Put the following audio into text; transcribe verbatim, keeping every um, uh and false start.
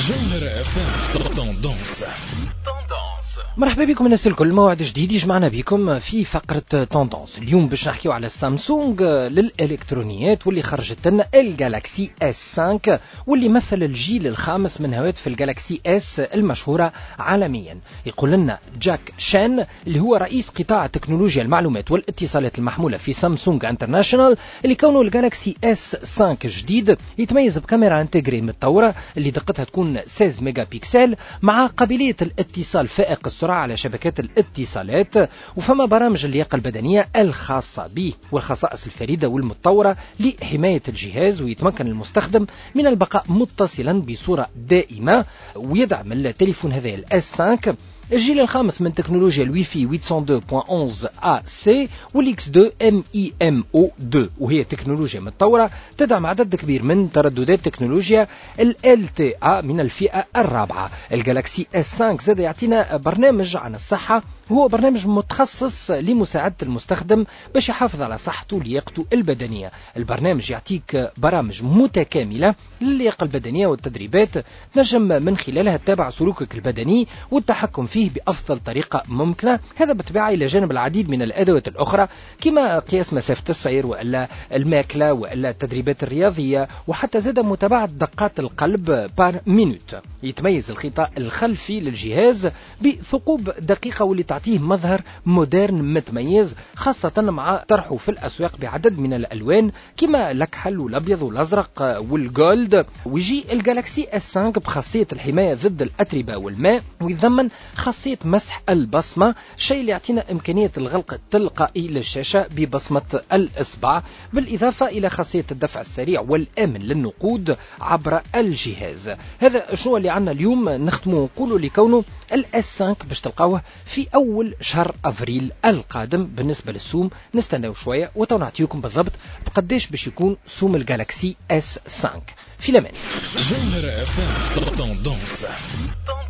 جوهرة اف ام توندونس. مرحبا بكم الناس الكل، موعد جديد يجمعنا بكم في فقرة توندونس. اليوم باش نحكيو على سامسونج للإلكترونيات واللي خرجت لنا الجالاكسي اس خمسة واللي مثل الجيل الخامس من هواتف الجالاكسي اس المشهورة عالميا. يقول لنا جاك شان اللي هو رئيس قطاع تكنولوجيا المعلومات والاتصالات المحمولة في سامسونج انترناشونال اللي كونه الجالاكسي اس خمسة جديد يتميز بكاميرا انتجري متطورة اللي دقتها تكون ستة عشر ميجا بكسل مع قابلية الاتصال فائق السرعة على شبكات الاتصالات، وفما برامج اللياقة البدنية الخاصة به والخصائص الفريدة والمتطورة لحماية الجهاز، ويتمكن المستخدم من البقاء متصلا بصورة دائمة. ويدعم التليفون هذا الاس خمسة الجيل الخامس من تكنولوجيا الوي في ثمانمائة واثنين فاصلة واحد واحد إيه سي والاكس اثنين ام اي ام او اثنين، وهي تكنولوجيا متطورة تدعم عدد كبير من ترددات تكنولوجيا ال إل تي إيه من الفئة الرابعة. الجالاكسي اس خمسة زاد يعطينا برنامج عن الصحة، هو برنامج متخصص لمساعدة المستخدم باش يحافظ على صحته ولياقته البدنية. البرنامج يعطيك برامج متكاملة للياقة البدنية والتدريبات نجم من خلالها تتابع سلوكك البدني والتحكم فيه بأفضل طريقة ممكنة، هذا بالطبيعة إلى جانب العديد من الأدوات الأخرى كما قياس مسافة السير وإلا الماكلة وإلا التدريبات الرياضية، وحتى زاد متابعة دقات القلب بار مينوت. يتميز الغطاء الخلفي للجهاز بثقوب دقيقة واللي تعطيه مظهر مودرن متميز، خاصة مع طرحه في الأسواق بعدد من الألوان كما الأكحل والأبيض والأزرق والجولد. ويجي الجالاكسي اس خمسة بخاصية الحماية ضد الأتربة والماء، ويتضمن خاصية مسح البصمة، شيء اللي يعطينا إمكانية الغلق التلقائي للشاشة ببصمة الإصبع، بالإضافة إلى خاصية الدفع السريع والآمن للنقود عبر الجهاز. هذا شنو اللي عنا اليوم نختمه ونقوله لكونه الاس خمسة باش تلقاوه في أول شهر أفريل القادم. بالنسبة للسوم نستناو شوية وتو نعطيكم بالضبط بقديش باش يكون سوم الجالاكسي اس خمسة. في الأمان. جوهرة اف ام توندونس.